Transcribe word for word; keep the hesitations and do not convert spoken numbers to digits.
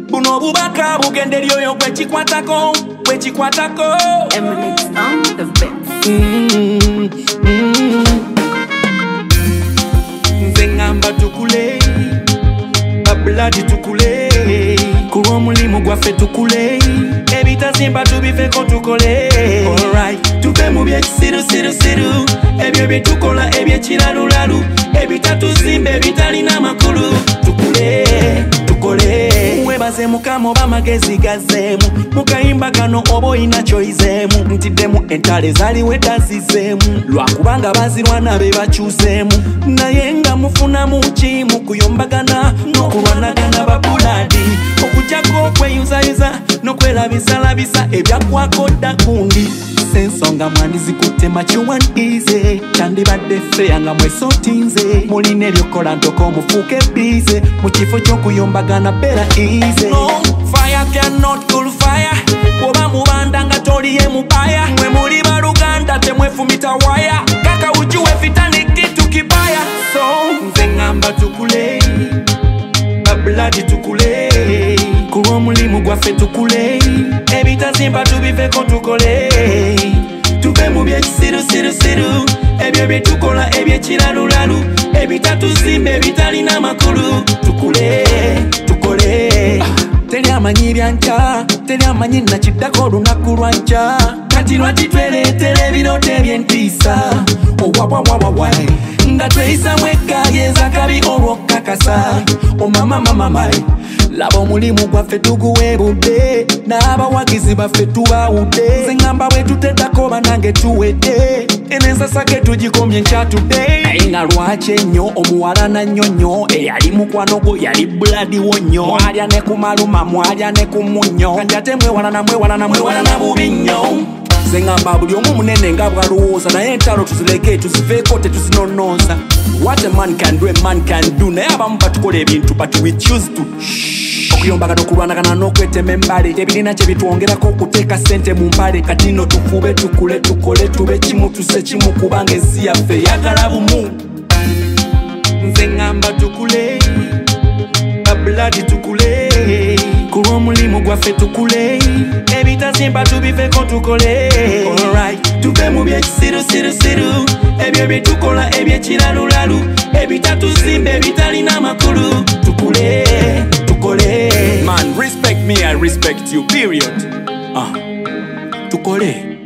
buno bubaka bugenderi oyo gwe kikwatako gwe kikwatako Emirates on the beat. mm, mm. Nze ngamba tukule babuladi tukule kulwa omulimu gwaffe tukule ebitazimba tubifeko tukole alright tuve mu byekisirusirusiru ebyo byetukola ebyekiralulalu ebitatuzimba ebitalina makulu tukule tukole webaze mukama oba amagezi gazeemu mukayimba kano oba oyina kyoyizeemu ntiddemu entale zaliwo edazizeemu lwakubanga bazirwana be bakyuseemu naye nga mufunamu ki mu kuyombagana n'okulwanagana babuladi okujjako okweyuzayuza n'okwerabizalabisa ebyakwako dda kundi sensonga mwandi zikutte makiwandize kyandibadde feya nga mwesotinze mulina ebyokola ntoko omufuuke bize mu kifo ky'okuyombagana bera ize no, fire cannot cool fire oba mubanda nga toliye mubaya mwe muli baluganda temwefumita waya kaka ujuwe fitani kitu kibaya so nze ngamba tukule babuladi tukule kulwa omulimu gwaffe tukule ebitazimba tubiveko tukole tuve mu byekisirusirusiru ebyo byetukola ebyekiralulalu ebitatuzimba ebitalina makulu tukule tukole teri amanyi byanca teri amanyi nakiddako olunaku lwanca kati lwaki twereetera ebiroto ebyentiisa owawawawawai nga tweyisamu ekkaayeza kabi olw'okukakasa omamamamamai laba omulimu gwaffe tuguweebudde n'abawagizi baffe tubawudde nze ngamba bwe tuteddako banange tuwedde enensasake tugikomye nkyatudde naye nga lwaki ennyo omuwala nannyonnyo eyali mukwano gwo yali buladi wo nnyo mwalya ne ku maluma mwalya ne ku munnyo kati ate mwewalana mwewalana mwewalana bubi nnyo nze ngamba buli omu munene nga bwalowooza naye entalo tuzireke tuziveeko tetuzinonooza what a man can do a man can do naye abamu batukola ebintu but we choose to okuyombagana okulwanagana n'okwetema embale tebirina kye bitwongerako okuteeka ssente mu mpale kati no tufube tukule tukole tube kimu tuse kimu kubanga ensi yaffe yagala bumu nze ngamba tukule babuladi tukule kulwa omulimu gwaffe tukule ebitazimba tubiveko tukole alright tuve mu byekisirusirusiru ebyo byetukola ebyekiralulalu ebitatuzimba ebitalina makulu tukule tukole man respect me I respect you period ah tukole